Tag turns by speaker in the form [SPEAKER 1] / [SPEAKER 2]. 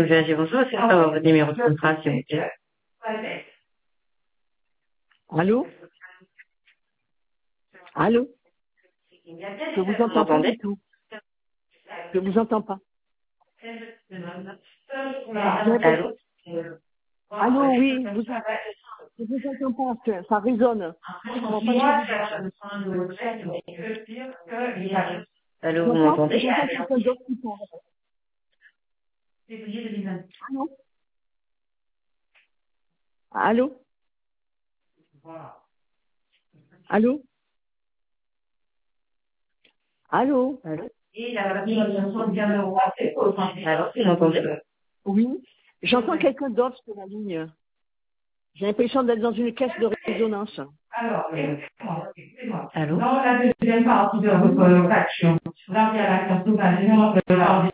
[SPEAKER 1] bonjour, c'est votre numéro de contrat, s'il vous plaît.
[SPEAKER 2] Allô? Allô? Je vous
[SPEAKER 1] Vous
[SPEAKER 2] entends pas
[SPEAKER 1] m'entendez?
[SPEAKER 2] du tout. Je vous entends pas.
[SPEAKER 1] Allô?
[SPEAKER 2] Allô, oui, je vous entends pas, ça résonne. Je comprends pas ce que vous dites.
[SPEAKER 1] Allô, vous m'entendez?
[SPEAKER 2] J'entends quelqu'un d'autre qui parle. Allô? Allô? Allô? Allô?
[SPEAKER 1] Allô? Allô, vous m'entendez?
[SPEAKER 2] Oui, j'entends quelqu'un d'autre sur la ligne. J'ai l'impression d'être dans une caisse de résonance.
[SPEAKER 1] Allô?
[SPEAKER 3] Dans la deuxième partie de votre action, là, il y a la carte d'occasion de